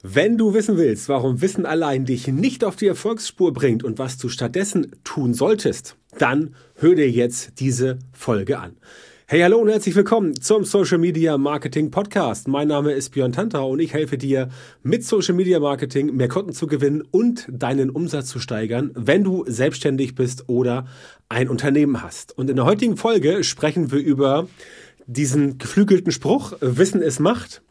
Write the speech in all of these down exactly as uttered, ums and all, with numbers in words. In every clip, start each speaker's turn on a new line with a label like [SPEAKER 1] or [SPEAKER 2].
[SPEAKER 1] Wenn du wissen willst, warum Wissen allein dich nicht auf die Erfolgsspur bringt und was du stattdessen tun solltest, dann hör dir jetzt diese Folge an. Hey, hallo und herzlich willkommen zum Social Media Marketing Podcast. Mein Name ist Björn Tantau und ich helfe dir mit Social Media Marketing mehr Kunden zu gewinnen und deinen Umsatz zu steigern, wenn du selbstständig bist oder ein Unternehmen hast. Und in der heutigen Folge sprechen wir über diesen geflügelten Spruch, Wissen ist Macht.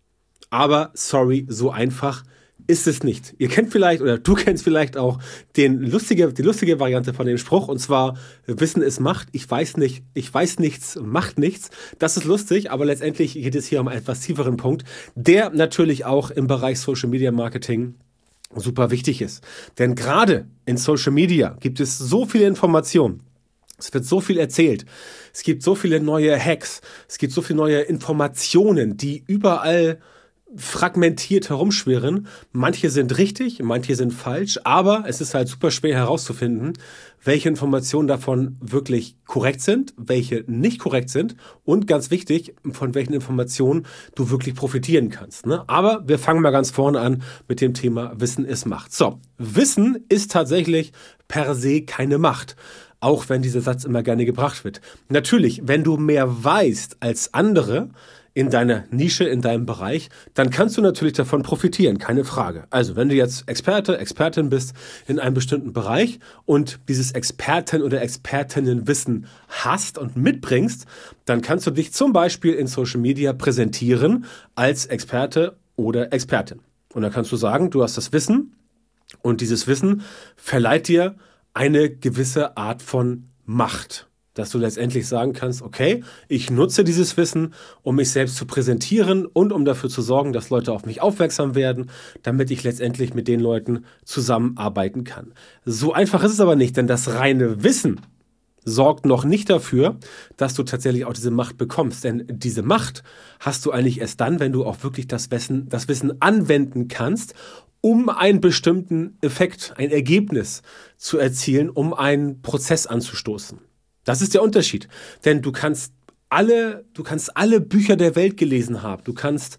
[SPEAKER 1] Aber sorry, so einfach ist es nicht. Ihr kennt vielleicht oder du kennst vielleicht auch den lustige, die lustige Variante von dem Spruch, und zwar Wissen ist Macht. Ich weiß nicht, ich weiß nichts, macht nichts. Das ist lustig, aber letztendlich geht es hier um einen etwas tieferen Punkt, der natürlich auch im Bereich Social Media Marketing super wichtig ist. Denn gerade in Social Media gibt es so viele Informationen. Es wird so viel erzählt. Es gibt so viele neue Hacks. Es gibt so viele neue Informationen, die überall fragmentiert herumschwirren. Manche sind richtig, manche sind falsch, aber es ist halt super schwer herauszufinden, welche Informationen davon wirklich korrekt sind, welche nicht korrekt sind und ganz wichtig, von welchen Informationen du wirklich profitieren kannst. Ne? Aber wir fangen mal ganz vorne an mit dem Thema Wissen ist Macht. So, Wissen ist tatsächlich per se keine Macht. Auch wenn dieser Satz immer gerne gebracht wird. Natürlich, wenn du mehr weißt als andere in deiner Nische, in deinem Bereich, dann kannst du natürlich davon profitieren, keine Frage. Also, wenn du jetzt Experte, Expertin bist in einem bestimmten Bereich und dieses Experten- oder Expertinnenwissen hast und mitbringst, dann kannst du dich zum Beispiel in Social Media präsentieren als Experte oder Expertin. Und dann kannst du sagen, du hast das Wissen und dieses Wissen verleiht dir eine gewisse Art von Macht, dass du letztendlich sagen kannst, okay, ich nutze dieses Wissen, um mich selbst zu präsentieren und um dafür zu sorgen, dass Leute auf mich aufmerksam werden, damit ich letztendlich mit den Leuten zusammenarbeiten kann. So einfach ist es aber nicht, denn das reine Wissen sorgt noch nicht dafür, dass du tatsächlich auch diese Macht bekommst. Denn diese Macht hast du eigentlich erst dann, wenn du auch wirklich das Wissen, das Wissen anwenden kannst, um einen bestimmten Effekt, ein Ergebnis zu erzielen, um einen Prozess anzustoßen. Das ist der Unterschied. Denn du kannst alle, du kannst alle Bücher der Welt gelesen haben. Du kannst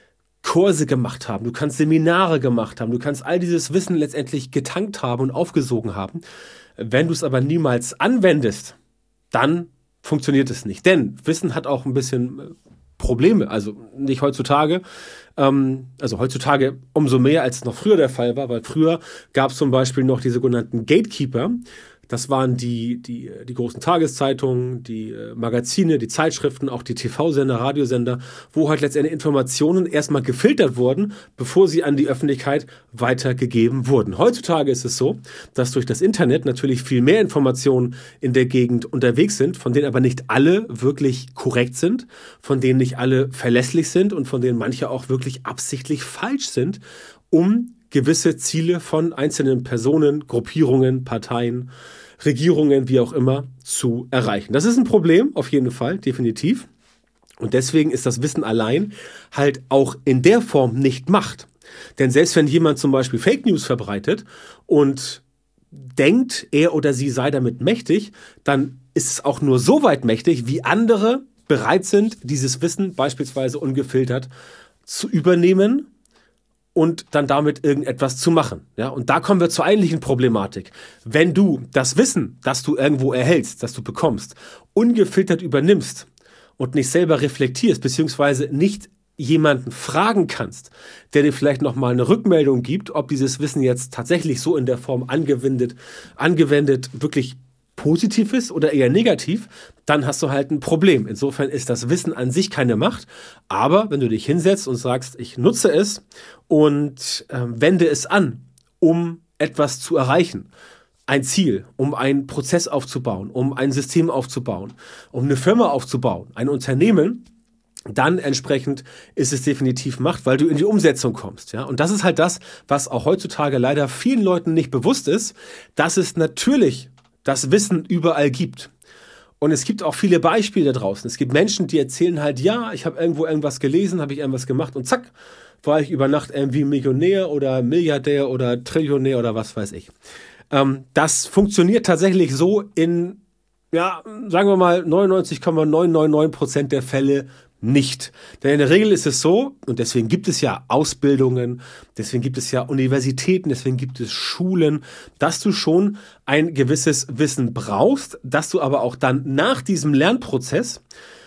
[SPEAKER 1] Kurse gemacht haben. Du kannst Seminare gemacht haben. Du kannst all dieses Wissen letztendlich getankt haben und aufgesogen haben. Wenn du es aber niemals anwendest, dann funktioniert es nicht. Denn Wissen hat auch ein bisschen Probleme. Also nicht heutzutage. Ähm, also heutzutage umso mehr, als es noch früher der Fall war. Weil früher gab es zum Beispiel noch die sogenannten Gatekeeper. Das waren die, die, die großen Tageszeitungen, die äh, Magazine, die Zeitschriften, auch die T V-Sender, Radiosender, wo halt letztendlich Informationen erstmal gefiltert wurden, bevor sie an die Öffentlichkeit weitergegeben wurden. Heutzutage ist es so, dass durch das Internet natürlich viel mehr Informationen in der Gegend unterwegs sind, von denen aber nicht alle wirklich korrekt sind, von denen nicht alle verlässlich sind und von denen manche auch wirklich absichtlich falsch sind, um gewisse Ziele von einzelnen Personen, Gruppierungen, Parteien, Regierungen, wie auch immer, zu erreichen. Das ist ein Problem, auf jeden Fall, definitiv. Und deswegen ist das Wissen allein halt auch in der Form nicht Macht. Denn selbst wenn jemand zum Beispiel Fake News verbreitet und denkt, er oder sie sei damit mächtig, dann ist es auch nur so weit mächtig, wie andere bereit sind, dieses Wissen beispielsweise ungefiltert zu übernehmen und dann damit irgendetwas zu machen. Ja, und da kommen wir zur eigentlichen Problematik. Wenn du das Wissen, das du irgendwo erhältst, das du bekommst, ungefiltert übernimmst und nicht selber reflektierst, beziehungsweise nicht jemanden fragen kannst, der dir vielleicht nochmal eine Rückmeldung gibt, ob dieses Wissen jetzt tatsächlich so in der Form angewendet, angewendet wirklich positiv ist oder eher negativ, dann hast du halt ein Problem. Insofern ist das Wissen an sich keine Macht, aber wenn du dich hinsetzt und sagst, ich nutze es und äh, wende es an, um etwas zu erreichen, ein Ziel, um einen Prozess aufzubauen, um ein System aufzubauen, um eine Firma aufzubauen, ein Unternehmen, dann entsprechend ist es definitiv Macht, weil du in die Umsetzung kommst. Ja? Und das ist halt das, was auch heutzutage leider vielen Leuten nicht bewusst ist, dass es natürlich das Wissen überall gibt. Und es gibt auch viele Beispiele da draußen. Es gibt Menschen, die erzählen halt, ja, ich habe irgendwo irgendwas gelesen, habe ich irgendwas gemacht und zack, war ich über Nacht irgendwie Millionär oder Milliardär oder Trillionär oder was weiß ich. Ähm, das funktioniert tatsächlich so in, ja, sagen wir mal, neunundneunzig Komma neunhundertneunundneunzig Prozent der Fälle nicht. Denn in der Regel ist es so, und deswegen gibt es ja Ausbildungen, deswegen gibt es ja Universitäten, deswegen gibt es Schulen, dass du schon ein gewisses Wissen brauchst, dass du aber auch dann nach diesem Lernprozess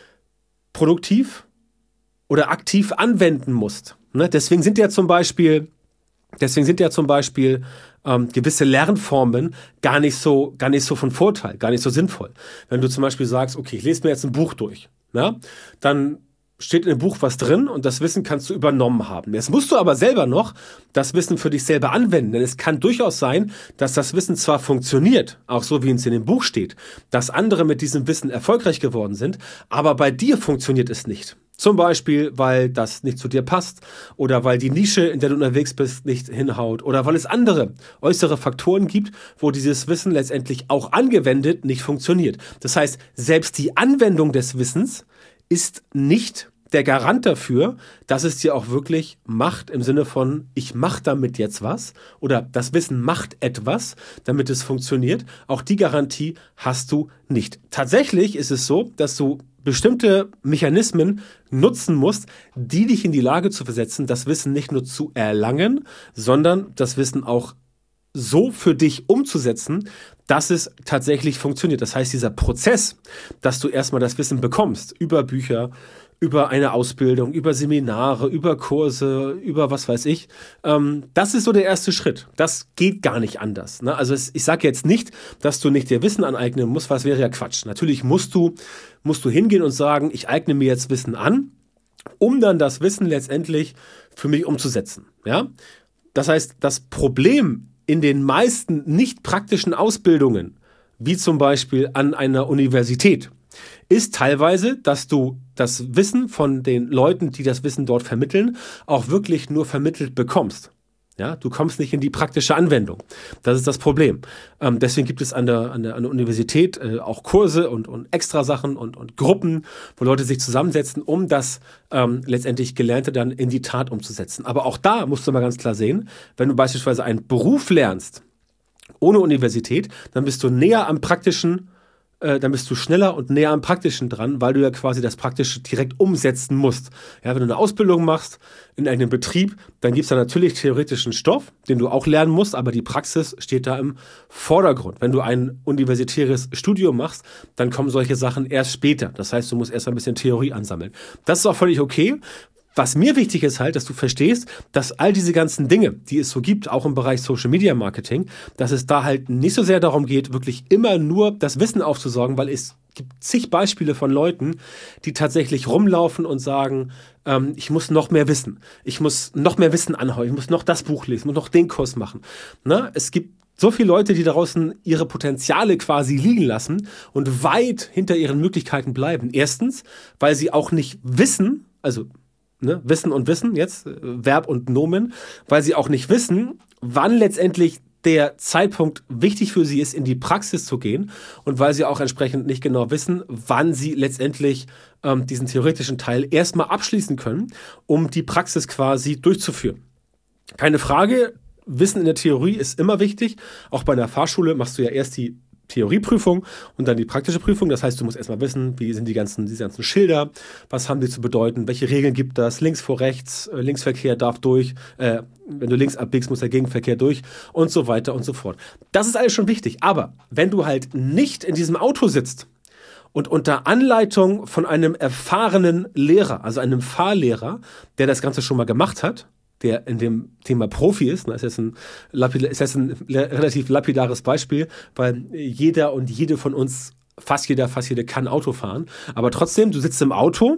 [SPEAKER 1] produktiv oder aktiv anwenden musst. Ne? Deswegen sind ja zum Beispiel, deswegen sind ja zum Beispiel ähm, gewisse Lernformen gar nicht so, gar nicht so von Vorteil, gar nicht so sinnvoll. Wenn du zum Beispiel sagst, okay, ich lese mir jetzt ein Buch durch, ja, dann steht in dem Buch was drin und das Wissen kannst du übernommen haben. Jetzt musst du aber selber noch das Wissen für dich selber anwenden, denn es kann durchaus sein, dass das Wissen zwar funktioniert, auch so wie es in dem Buch steht, dass andere mit diesem Wissen erfolgreich geworden sind, aber bei dir funktioniert es nicht. Zum Beispiel, weil das nicht zu dir passt oder weil die Nische, in der du unterwegs bist, nicht hinhaut oder weil es andere äußere Faktoren gibt, wo dieses Wissen letztendlich auch angewendet nicht funktioniert. Das heißt, selbst die Anwendung des Wissens ist nicht der Garant dafür, dass es dir auch wirklich macht, im Sinne von, ich mache damit jetzt was oder das Wissen macht etwas, damit es funktioniert. Auch die Garantie hast du nicht. Tatsächlich ist es so, dass du bestimmte Mechanismen nutzen musst, die dich in die Lage zu versetzen, das Wissen nicht nur zu erlangen, sondern das Wissen auch so für dich umzusetzen, dass es tatsächlich funktioniert. Das heißt, dieser Prozess, dass du erstmal das Wissen bekommst über Bücher, über eine Ausbildung, über Seminare, über Kurse, über was weiß ich, ähm, das ist so der erste Schritt. Das geht gar nicht anders. Ne? Also es, ich sage jetzt nicht, dass du nicht dir Wissen aneignen musst, was wäre ja Quatsch. Natürlich musst du, musst du hingehen und sagen, ich eigne mir jetzt Wissen an, um dann das Wissen letztendlich für mich umzusetzen. Ja? Das heißt, das Problem in den meisten nicht praktischen Ausbildungen, wie zum Beispiel an einer Universität, ist teilweise, dass du das Wissen von den Leuten, die das Wissen dort vermitteln, auch wirklich nur vermittelt bekommst. Ja, du kommst nicht in die praktische Anwendung. Das ist das Problem. Ähm, deswegen gibt es an der, an der, an der Universität äh, auch Kurse und, und Extrasachen und, und Gruppen, wo Leute sich zusammensetzen, um das ähm, letztendlich Gelernte dann in die Tat umzusetzen. Aber auch da musst du mal ganz klar sehen, wenn du beispielsweise einen Beruf lernst ohne Universität, dann bist du näher am praktischen dann bist du schneller und näher am Praktischen dran, weil du ja quasi das Praktische direkt umsetzen musst. Ja, wenn du eine Ausbildung machst in einem Betrieb, dann gibt es da natürlich theoretischen Stoff, den du auch lernen musst, aber die Praxis steht da im Vordergrund. Wenn du ein universitäres Studium machst, dann kommen solche Sachen erst später. Das heißt, du musst erst ein bisschen Theorie ansammeln. Das ist auch völlig okay. Was mir wichtig ist halt, dass du verstehst, dass all diese ganzen Dinge, die es so gibt, auch im Bereich Social Media Marketing, dass es da halt nicht so sehr darum geht, wirklich immer nur das Wissen aufzusorgen, weil es gibt zig Beispiele von Leuten, die tatsächlich rumlaufen und sagen, ähm, ich muss noch mehr wissen, ich muss noch mehr Wissen anhäufen, ich muss noch das Buch lesen, ich muss noch den Kurs machen. Na, es gibt so viele Leute, die draußen ihre Potenziale quasi liegen lassen und weit hinter ihren Möglichkeiten bleiben. Erstens, weil sie auch nicht wissen, also Ne, Wissen und Wissen, jetzt äh, Verb und Nomen, weil sie auch nicht wissen, wann letztendlich der Zeitpunkt wichtig für sie ist, in die Praxis zu gehen und weil sie auch entsprechend nicht genau wissen, wann sie letztendlich ähm, diesen theoretischen Teil erstmal abschließen können, um die Praxis quasi durchzuführen. Keine Frage, Wissen in der Theorie ist immer wichtig. Auch bei einer Fahrschule machst du ja erst die Theorieprüfung und dann die praktische Prüfung. Das heißt, du musst erstmal wissen, wie sind die ganzen, diese ganzen Schilder, was haben die zu bedeuten, welche Regeln gibt das, links vor rechts, äh, Linksverkehr darf durch, äh, wenn du links abbiegst, muss der Gegenverkehr durch und so weiter und so fort. Das ist alles schon wichtig, aber wenn du halt nicht in diesem Auto sitzt und unter Anleitung von einem erfahrenen Lehrer, also einem Fahrlehrer, der das Ganze schon mal gemacht hat, der in dem Thema Profi ist, das ist jetzt ein, lapid- ist jetzt ein relativ lapidares Beispiel, weil jeder und jede von uns, fast jeder, fast jede kann Auto fahren, aber trotzdem, du sitzt im Auto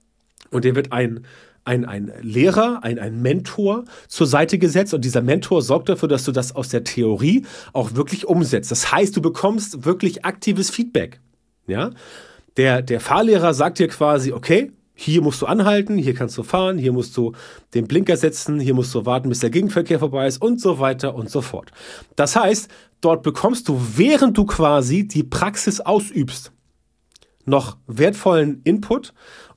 [SPEAKER 1] und dir wird ein, ein, ein Lehrer, ein, ein Mentor zur Seite gesetzt und dieser Mentor sorgt dafür, dass du das aus der Theorie auch wirklich umsetzt. Das heißt, du bekommst wirklich aktives Feedback. Ja? Der, der Fahrlehrer sagt dir quasi, okay, hier musst du anhalten, hier kannst du fahren, hier musst du den Blinker setzen, hier musst du warten, bis der Gegenverkehr vorbei ist und so weiter und so fort. Das heißt, dort bekommst du, während du quasi die Praxis ausübst, noch wertvollen Input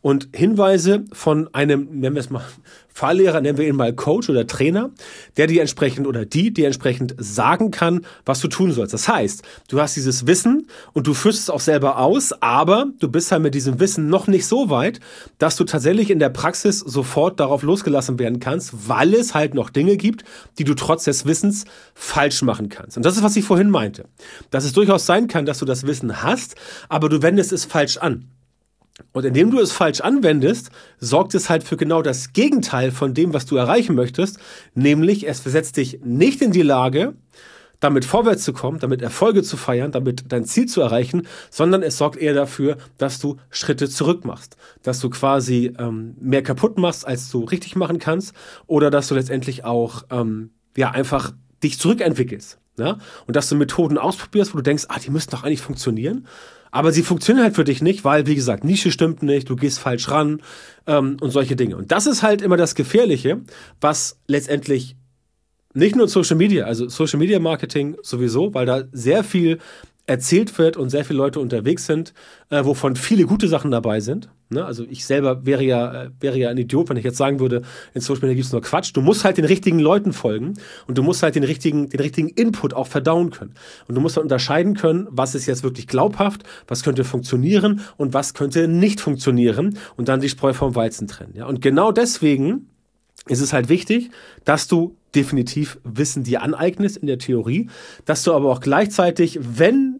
[SPEAKER 1] und Hinweise von einem, nennen wir es mal Fahrlehrer, nennen wir ihn mal Coach oder Trainer, der dir entsprechend oder die dir entsprechend sagen kann, was du tun sollst. Das heißt, du hast dieses Wissen und du führst es auch selber aus, aber du bist halt mit diesem Wissen noch nicht so weit, dass du tatsächlich in der Praxis sofort darauf losgelassen werden kannst, weil es halt noch Dinge gibt, die du trotz des Wissens falsch machen kannst. Und das ist, was ich vorhin meinte. Dass es durchaus sein kann, dass du das Wissen hast, aber du wendest es falsch an. Und indem du es falsch anwendest, sorgt es halt für genau das Gegenteil von dem, was du erreichen möchtest, nämlich es versetzt dich nicht in die Lage, damit vorwärts zu kommen, damit Erfolge zu feiern, damit dein Ziel zu erreichen, sondern es sorgt eher dafür, dass du Schritte zurück machst, dass du quasi ähm, mehr kaputt machst, als du richtig machen kannst, oder dass du letztendlich auch ähm, ja einfach dich zurückentwickelst, ja? Und dass du Methoden ausprobierst, wo du denkst, ah, die müssten doch eigentlich funktionieren. Aber sie funktionieren halt für dich nicht, weil, wie gesagt, Nische stimmt nicht, du gehst falsch ran ähm, und solche Dinge. Und das ist halt immer das Gefährliche, was letztendlich nicht nur Social Media, also Social Media Marketing sowieso, weil da sehr viel erzählt wird und sehr viele Leute unterwegs sind, äh, wovon viele gute Sachen dabei sind. Ne? Also ich selber wäre ja, äh, wäre ja ein Idiot, wenn ich jetzt sagen würde, in Social Media gibt es nur Quatsch. Du musst halt den richtigen Leuten folgen und du musst halt den richtigen, den richtigen Input auch verdauen können. Und du musst halt unterscheiden können, was ist jetzt wirklich glaubhaft, was könnte funktionieren und was könnte nicht funktionieren und dann die Spreu vom Weizen trennen. Ja? Und genau deswegen ist es halt wichtig, dass du definitiv Wissen dir aneignest in der Theorie, dass du aber auch gleichzeitig, wenn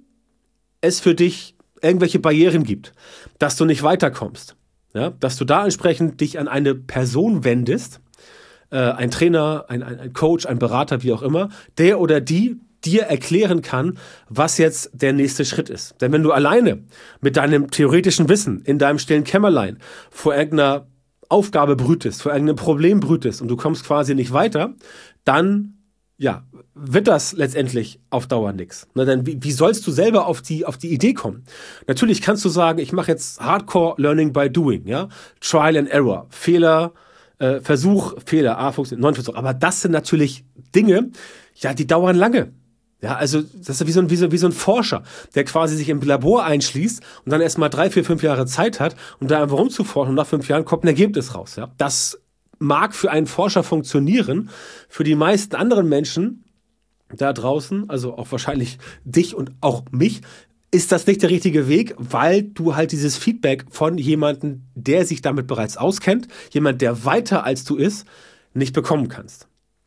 [SPEAKER 1] es für dich irgendwelche Barrieren gibt, dass du nicht weiterkommst, ja, dass du da entsprechend dich an eine Person wendest, äh, ein Trainer, ein, ein, ein Coach, ein Berater, wie auch immer, der oder die dir erklären kann, was jetzt der nächste Schritt ist. Denn wenn du alleine mit deinem theoretischen Wissen in deinem stillen Kämmerlein vor irgendeiner Aufgabe brütest, vor irgendeinem Problem brütest und du kommst quasi nicht weiter, dann ja, wird das letztendlich auf Dauer nichts. Na, denn wie, wie sollst du selber auf die, auf die Idee kommen? Natürlich kannst du sagen, ich mache jetzt Hardcore Learning by Doing, ja, Trial and Error, Fehler, äh, Versuch, Fehler, A, funktioniert, neun Versuch. Aber das sind natürlich Dinge, ja, die dauern lange. Ja, also das ist wie so, ein, wie, so, wie so ein Forscher, der quasi sich im Labor einschließt und dann erstmal drei, vier, fünf Jahre Zeit hat, um da einfach rumzuforschen und nach fünf Jahren kommt ein Ergebnis raus. Ja? Das mag für einen Forscher funktionieren, für die meisten anderen Menschen da draußen, also auch wahrscheinlich dich und auch mich, ist das nicht der richtige Weg, weil du halt dieses Feedback von jemandem, der sich damit bereits auskennt, jemand, der weiter als du ist, nicht bekommen kannst.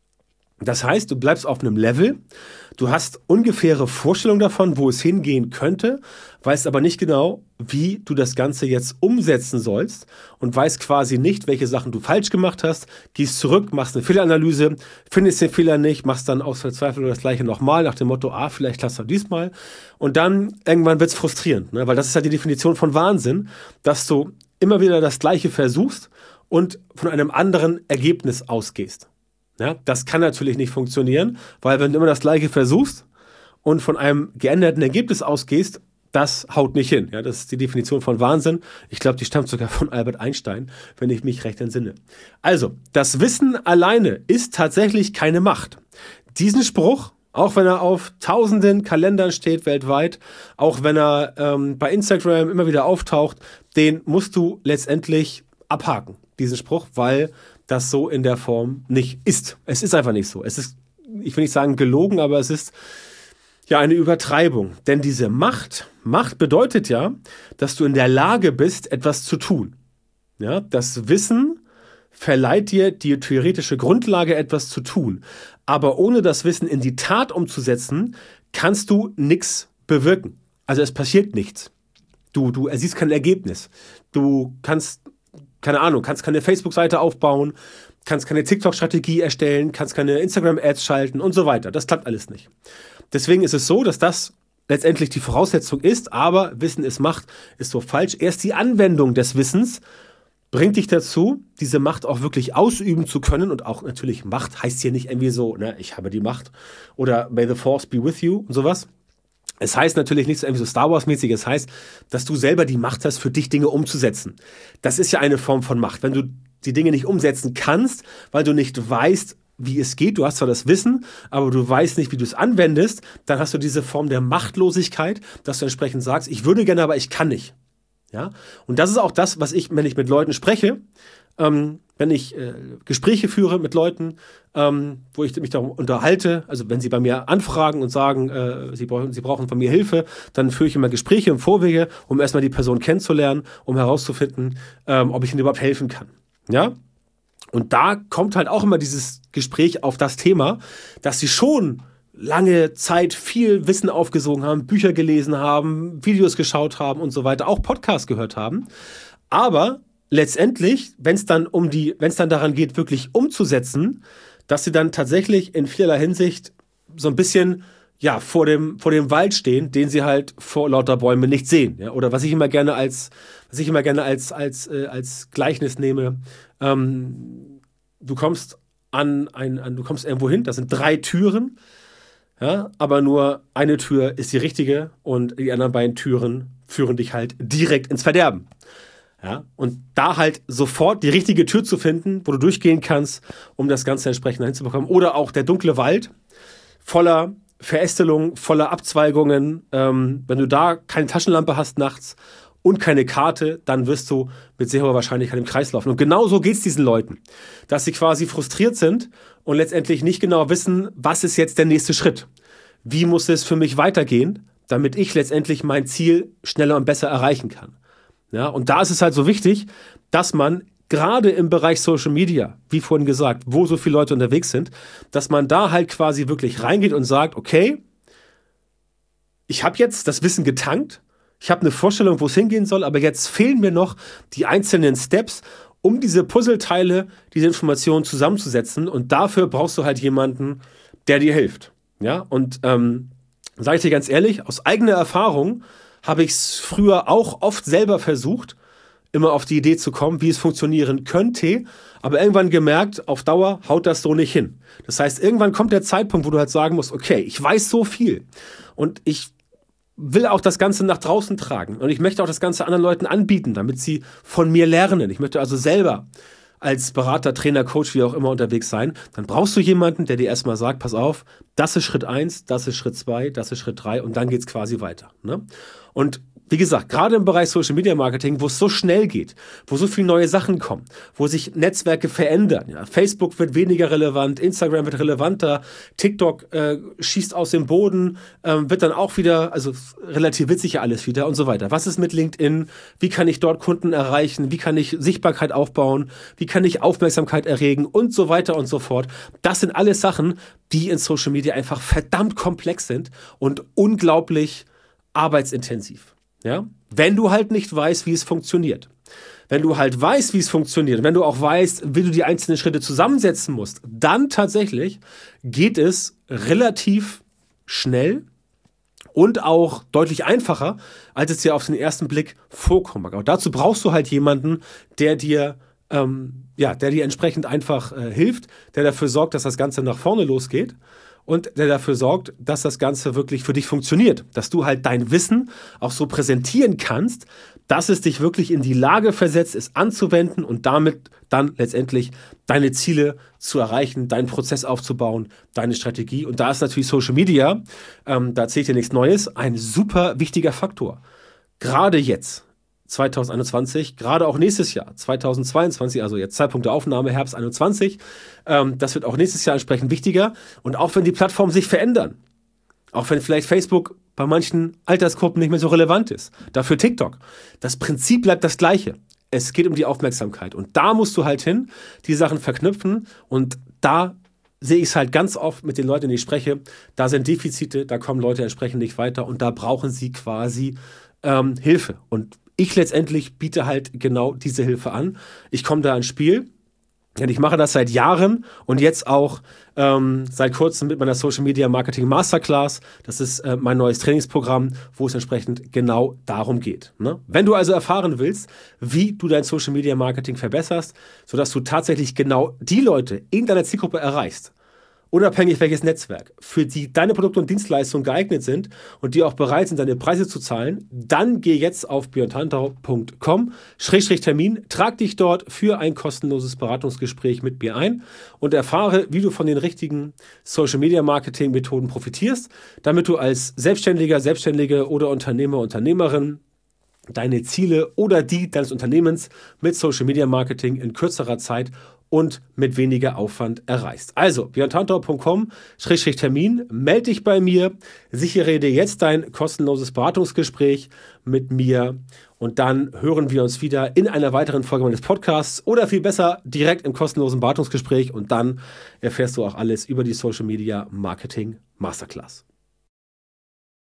[SPEAKER 1] Das heißt, du bleibst auf einem Level, du hast ungefähre Vorstellung davon, wo es hingehen könnte, weißt aber nicht genau, wie du das Ganze jetzt umsetzen sollst und weißt quasi nicht, welche Sachen du falsch gemacht hast, gehst zurück, machst eine Fehleranalyse, findest den Fehler nicht, machst dann aus Verzweiflung das Gleiche nochmal nach dem Motto, ah, vielleicht klappt's auch diesmal und dann irgendwann wird's frustrierend, ne? Weil das ist halt die Definition von Wahnsinn, dass du immer wieder das Gleiche versuchst und von einem anderen Ergebnis ausgehst. Ja, das kann natürlich nicht funktionieren, weil wenn du immer das Gleiche versuchst und von einem geänderten Ergebnis ausgehst, das haut nicht hin. Ja, das ist die Definition von Wahnsinn. Ich glaube, die stammt sogar von Albert Einstein, wenn ich mich recht entsinne. Also, das Wissen alleine ist tatsächlich keine Macht. Diesen Spruch, auch wenn er auf tausenden Kalendern steht weltweit, auch wenn er ähm, bei Instagram immer wieder auftaucht, den musst du letztendlich abhaken, diesen Spruch, weil das so in der Form nicht ist. Es ist einfach nicht so. Es ist, ich will nicht sagen gelogen, aber es ist ja eine Übertreibung. Denn diese Macht, Macht bedeutet ja, dass du in der Lage bist, etwas zu tun. Ja, das Wissen verleiht dir die theoretische Grundlage, etwas zu tun. Aber ohne das Wissen in die Tat umzusetzen, kannst du nichts bewirken. Also es passiert nichts. Du, du ersiehst kein Ergebnis. Du kannst keine Ahnung, kannst keine Facebook-Seite aufbauen, kannst keine TikTok-Strategie erstellen, kannst keine Instagram-Ads schalten und so weiter. Das klappt alles nicht. Deswegen ist es so, dass das letztendlich die Voraussetzung ist, aber Wissen ist Macht, ist so falsch. Erst die Anwendung des Wissens bringt dich dazu, diese Macht auch wirklich ausüben zu können und auch natürlich Macht heißt hier nicht irgendwie so, ne, ich habe die Macht oder may the force be with you und sowas. Es heißt natürlich nicht so irgendwie so Star Wars-mäßig, es heißt, dass du selber die Macht hast, für dich Dinge umzusetzen. Das ist ja eine Form von Macht. Wenn du die Dinge nicht umsetzen kannst, weil du nicht weißt, wie es geht, du hast zwar das Wissen, aber du weißt nicht, wie du es anwendest, dann hast du diese Form der Machtlosigkeit, dass du entsprechend sagst, ich würde gerne, aber ich kann nicht. Ja? Und das ist auch das, was ich, wenn ich mit Leuten spreche, ähm, wenn ich äh, Gespräche führe mit Leuten, ähm, wo ich mich darum unterhalte, also wenn sie bei mir anfragen und sagen, äh, sie, brauchen, sie brauchen von mir Hilfe, dann führe ich immer Gespräche im Vorwege, um erstmal die Person kennenzulernen, um herauszufinden, ähm, ob ich ihnen überhaupt helfen kann. Ja? Und da kommt halt auch immer dieses Gespräch auf das Thema, dass sie schon lange Zeit viel Wissen aufgesogen haben, Bücher gelesen haben, Videos geschaut haben und so weiter, auch Podcasts gehört haben. Aber letztendlich, wenn es dann um die, wenn es dann daran geht, wirklich umzusetzen, dass sie dann tatsächlich in vielerlei Hinsicht so ein bisschen ja vor dem vor dem Wald stehen, den sie halt vor lauter Bäumen nicht sehen. Ja? Oder was ich immer gerne als was ich immer gerne als als äh, als Gleichnis nehme: ähm, Du kommst an ein an, du kommst irgendwo hin, das sind drei Türen. Ja, aber nur eine Tür ist die richtige und die anderen beiden Türen führen dich halt direkt ins Verderben. Ja, und da halt sofort die richtige Tür zu finden, wo du durchgehen kannst, um das Ganze entsprechend hinzubekommen. Oder auch der dunkle Wald, voller Verästelung, voller Abzweigungen. Ähm, wenn du da keine Taschenlampe hast nachts und keine Karte, dann wirst du mit sehr hoher Wahrscheinlichkeit im Kreis laufen. Und genauso geht es diesen Leuten, dass sie quasi frustriert sind und letztendlich nicht genau wissen, was ist jetzt der nächste Schritt? Wie muss es für mich weitergehen, damit ich letztendlich mein Ziel schneller und besser erreichen kann? Ja, und da ist es halt so wichtig, dass man gerade im Bereich Social Media, wie vorhin gesagt, wo so viele Leute unterwegs sind, dass man da halt quasi wirklich reingeht und sagt, okay, ich habe jetzt das Wissen getankt, ich habe eine Vorstellung, wo es hingehen soll, aber jetzt fehlen mir noch die einzelnen Steps, um diese Puzzleteile, diese Informationen zusammenzusetzen. Und dafür brauchst du halt jemanden, der dir hilft. Ja, und ähm, sage ich dir ganz ehrlich, aus eigener Erfahrung habe ich es früher auch oft selber versucht, immer auf die Idee zu kommen, wie es funktionieren könnte, aber irgendwann gemerkt, auf Dauer haut das so nicht hin. Das heißt, irgendwann kommt der Zeitpunkt, wo du halt sagen musst, okay, ich weiß so viel und ich will auch das Ganze nach draußen tragen und ich möchte auch das Ganze anderen Leuten anbieten, damit sie von mir lernen. Ich möchte also selber als Berater, Trainer, Coach, wie auch immer unterwegs sein. Dann brauchst du jemanden, der dir erstmal sagt, pass auf, das ist Schritt eins, das ist Schritt zwei, das ist Schritt drei und dann geht's quasi weiter. Ne? Und wie gesagt, gerade im Bereich Social Media Marketing, wo es so schnell geht, wo so viele neue Sachen kommen, wo sich Netzwerke verändern. Ja, Facebook wird weniger relevant, Instagram wird relevanter, TikTok äh, schießt aus dem Boden, ähm, wird dann auch wieder, also relativiert sich ja alles wieder und so weiter. Was ist mit LinkedIn? Wie kann ich dort Kunden erreichen? Wie kann ich Sichtbarkeit aufbauen? Wie kann ich Aufmerksamkeit erregen? Und so weiter und so fort. Das sind alles Sachen, die in Social Media einfach verdammt komplex sind und unglaublich arbeitsintensiv. Ja? Wenn du halt nicht weißt, wie es funktioniert. Wenn du halt weißt, wie es funktioniert, wenn du auch weißt, wie du die einzelnen Schritte zusammensetzen musst, dann tatsächlich geht es relativ schnell und auch deutlich einfacher, als es dir auf den ersten Blick vorkommen mag. Aber dazu brauchst du halt jemanden, der dir, ähm, ja, der dir entsprechend einfach äh, hilft, der dafür sorgt, dass das Ganze nach vorne losgeht. Und der dafür sorgt, dass das Ganze wirklich für dich funktioniert. Dass du halt dein Wissen auch so präsentieren kannst, dass es dich wirklich in die Lage versetzt, es anzuwenden und damit dann letztendlich deine Ziele zu erreichen, deinen Prozess aufzubauen, deine Strategie. Und da ist natürlich Social Media, ähm, da erzählt dir nichts Neues, ein super wichtiger Faktor. Gerade jetzt, zwanzig einundzwanzig, gerade auch nächstes Jahr, zwanzig zweiundzwanzig, also jetzt Zeitpunkt der Aufnahme, Herbst einundzwanzig, ähm, das wird auch nächstes Jahr entsprechend wichtiger. Und auch wenn die Plattformen sich verändern, auch wenn vielleicht Facebook bei manchen Altersgruppen nicht mehr so relevant ist, dafür TikTok, das Prinzip bleibt das gleiche. Es geht um die Aufmerksamkeit. Und da musst du halt hin, die Sachen verknüpfen. Und da sehe ich es halt ganz oft mit den Leuten, die ich spreche, da sind Defizite, da kommen Leute entsprechend nicht weiter und da brauchen sie quasi ähm, Hilfe. Und ich letztendlich biete halt genau diese Hilfe an. Ich komme da ins Spiel. Und ich mache das seit Jahren und jetzt auch ähm, seit kurzem mit meiner Social Media Marketing Masterclass. Das ist äh, mein neues Trainingsprogramm, wo es entsprechend genau darum geht. Ne? Wenn du also erfahren willst, wie du dein Social Media Marketing verbesserst, sodass du tatsächlich genau die Leute in deiner Zielgruppe erreichst, unabhängig welches Netzwerk, für die deine Produkte und Dienstleistungen geeignet sind und die auch bereit sind, deine Preise zu zahlen, dann geh jetzt auf björn tantau punkt com Schrägstrich Termin, trag dich dort für ein kostenloses Beratungsgespräch mit mir ein und erfahre, wie du von den richtigen Social Media Marketing Methoden profitierst, damit du als Selbstständiger, Selbstständige oder Unternehmer, Unternehmerin deine Ziele oder die deines Unternehmens mit Social Media Marketing in kürzerer Zeit und mit weniger Aufwand erreichst. Also, björn tantau punkt com Schrägstrich Termin, melde dich bei mir, sichere dir jetzt dein kostenloses Beratungsgespräch mit mir und dann hören wir uns wieder in einer weiteren Folge meines Podcasts oder viel besser direkt im kostenlosen Beratungsgespräch und dann erfährst du auch alles über die Social Media Marketing Masterclass.